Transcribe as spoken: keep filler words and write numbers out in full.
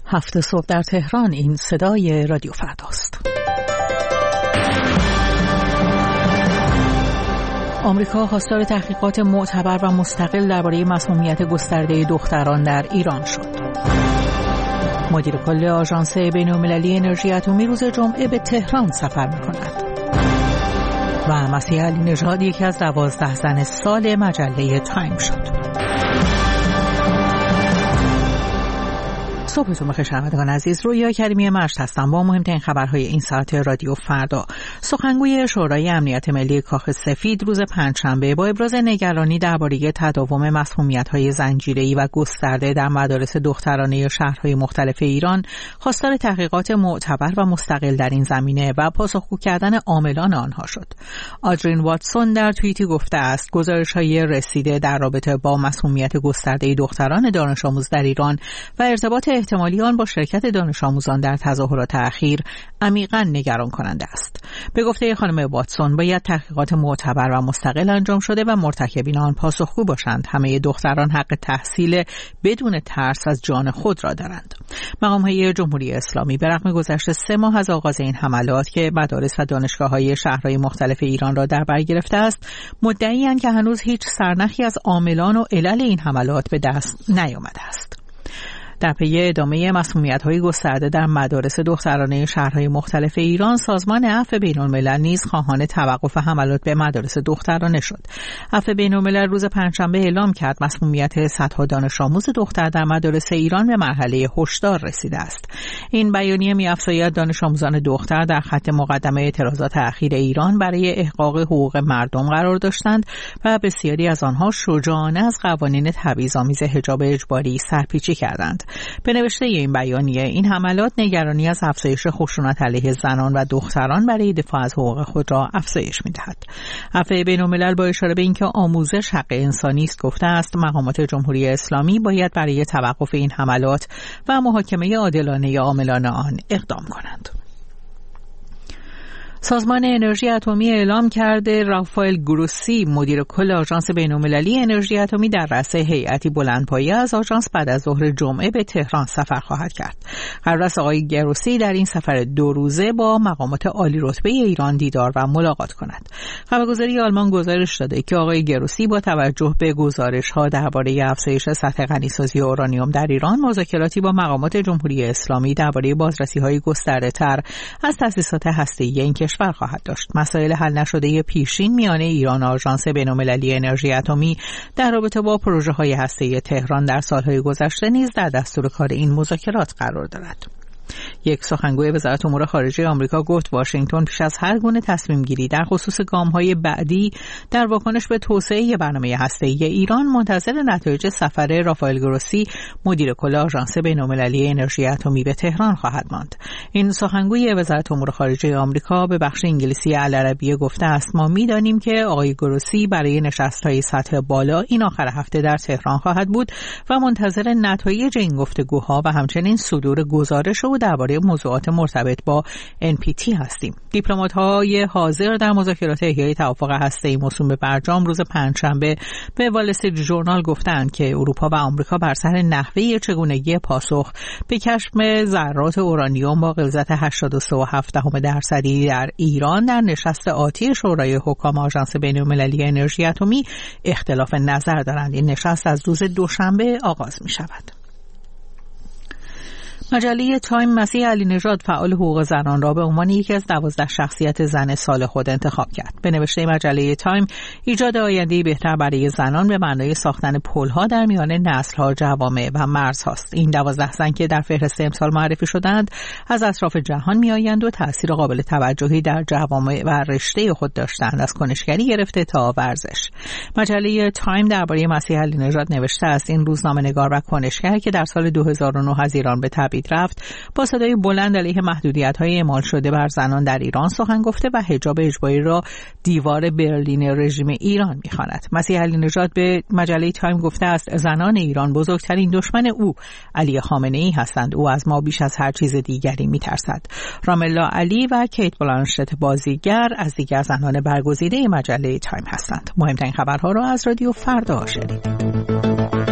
هفت صبح در تهران. این صدای رادیو فرداست. آمریکا خواستار تحقیقات معتبر و مستقل درباره مسمومیت گسترده دختران در ایران شد. مدیر کل آژانس بین‌المللی انرژی اتمی روز جمعه به تهران سفر می‌کند. و مسیح علی نژاد یکی از دوازده زن سال مجله تایم شد. صبحتون بخیر شنوندگان عزیز. رویا کریمی مشت هستم با مهمترین خبرهای این ساعت رادیو فردا. سخنگوی شورای امنیت ملی کاخ سفید روز پنجشنبه با ابراز نگرانی درباره تداوم مسمومیت‌های زنجیره‌ای و گسترده در مدارس دخترانه شهرهای مختلف ایران خواستار تحقیقات معتبر و مستقل در این زمینه و پاسخگو کردن عاملان آنها شد. آدرین واتسون در توییتی گفته است گزارش‌های رسیده در رابطه با مسمومیت گسترده دختران دانش آموز در ایران و ارتباط احتمالی آن با شرکت دانش آموزان در تظاهرات اخیر عمیقاً نگران کننده است. به گفته خانم واتسون باید تحقیقات معتبر و مستقل انجام شده و مرتکبین آن پاسخگو باشند. همه دختران حق تحصیل بدون ترس از جان خود را دارند. مقام‌های جمهوری اسلامی به رغم گذشت سه ماه از آغاز این حملات که مدارس و دانشگاه‌های شهرهای مختلف ایران را در بر گرفته است، مدعی‌اند که هنوز هیچ سرنخی از عاملان و علل این حملات به دست نیامده است. در پی ادامه مسمومیت‌های گسترده در مدارس دخترانه شهرهای مختلف ایران، سازمان عفو بین‌الملل نیز خواهان توقف حملات به مدارس دخترانه شد. عفو بین‌الملل روز پنجشنبه اعلام کرد مسمومیت صدها دانش آموز دختر در مدارس ایران به مرحله هشدار رسیده است. این بیانیه می‌افزاید دانش آموزان دختر در خط مقدم اعتراضات اخیر ایران برای احقاق حقوق مردم قرار داشتند و بسیاری از آنها شجاعانه از قوانین تبعیض‌آمیز حجاب اجباری سرپیچی کردند. به نوشته این بیانیه این حملات نگرانی از افزایش خشونت علیه زنان و دختران برای دفاع از حقوق خود را افزایش می‌دهد. عفو بین‌الملل با اشاره به اینکه آموزش حق انسانی است گفته است مقامات جمهوری اسلامی باید برای توقف این حملات و محاکمه عادلانه عاملان آن اقدام کنند. سازمان انرژی اتمی اعلام کرده رافائل گروسی مدیر کل آژانس بین‌المللی انرژی اتمی در رأس هیئتی بلندپایه از آژانس بعد از ظهر جمعه به تهران سفر خواهد کرد. قرار است آقای گروسی در این سفر دو روزه با مقامات عالی رتبه ایران دیدار و ملاقات کند. خبرگزاری آلمان گزارش داده که آقای گروسی با توجه به گزارش‌ها درباره افزایش سطح غنیسازی اورانیوم در ایران مذاکراتی با مقامات جمهوری اسلامی درباره بازرسی‌های گسترده‌تر از تأسیسات هسته‌ای این کشور خواهد داشت. مسائل حل نشده پیشین میان ایران و آژانس بین‌المللی انرژی اتمی در رابطه با پروژه‌های هسته‌ای تهران در سال‌های گذشته نیز در دستور کار این مذاکرات قرار دارد. یک سخنگوی وزارت امور خارجه آمریکا گفت واشنگتن پیش از هر گونه تصمیم گیری در خصوص گام‌های بعدی در واکنش به توسعه برنامه هسته‌ای ایران منتظر نتایج سفر رافائل گروسی مدیر کل آژانس بین‌المللی انرژی اتمی به تهران خواهد ماند. این سخنگوی وزارت امور خارجه آمریکا به بخش انگلیسی العربیه گفته است ما می‌دانیم که آقای گروسی برای نشست‌های سطح بالا این آخر هفته در تهران خواهد بود و منتظر نتایج این گفتگوها و همچنین صدور گزارش و درباره موضوعات مرتبط با ان پی تی هستیم. دیپلمات‌های حاضر در مذاکرات احیای توافق هسته‌ای موسوم به برجام روز پنجشنبه به وال استریت ژورنال گفتند که اروپا و آمریکا بر سر نحوه چگونگی پاسخ به کشف ذرات اورانیوم با غلظت هشتاد و سه و هفت دهم درصدی در ایران در نشست آتی شورای حکام آژانس بین‌المللی انرژی اتمی اختلاف نظر دارند. این نشست از روز دوشنبه آغاز می‌شود. مجله تایم مسیح علی نژاد فعال حقوق زنان را به عنوان یکی از دوازده شخصیت زن سال خود انتخاب کرد. به نوشته مجله تایم ایجاد آینده‌ای بهتر برای زنان به معنای ساختن پل‌ها در میان نسل‌ها، جوامع و مرزهاست. این دوازده زن که در فهرست امسال معرفی شدند از اطراف جهان میآیند و تأثیر قابل توجهی در جوامع و رشته خود داشتند، از کنشگری گرفته تا ورزش. مجله تایم درباره مسیح علی نژاد نوشته است این روزنامه‌نگار و کنشگر که در سال دو هزار و نه از ایران به تبعید رفت با صدای بلند علیه محدودیت‌های اعمال شده بر زنان در ایران سخن گفته و حجاب اجباری را دیوار برلین رژیم ایران می‌خواند. مسیح علی نژاد به مجله تایم گفته است زنان ایران بزرگترین دشمن او علی خامنه‌ای هستند. او از ما بیش از هر چیز دیگری می‌ترسد. راملا علی و کیت بلانشت بازیگر از دیگر زنان برگزیده مجله تایم هستند. مهمترین خبرها را از رادیو فردا شنیدید.